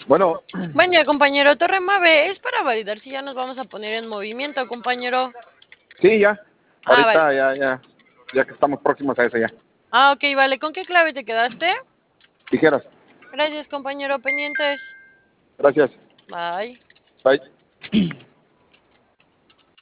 Bueno, Buen día, compañero. Torre Mave, es para validar si ya nos vamos a poner en movimiento, compañero. sí, ya. Ah, vale. Ahorita ya que estamos próximos a eso ya. Ah, ok, vale. ¿Con qué clave te quedaste? Tijeras. Gracias, compañero. Pendientes. Gracias. Bye. Bye.